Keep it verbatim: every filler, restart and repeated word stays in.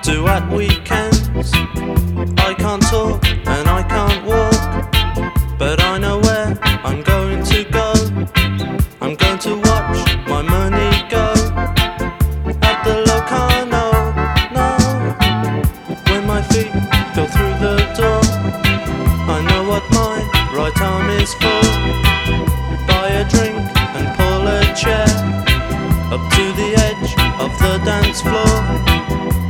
do at weekends. I can't talk and I can't walk, but I know where I'm going to go. I'm going to watch my money go at the Locarno, no. When my feet go through the door, I know what my right arm is for. Buy a drink and pull a chair up to the edge of the dance floor.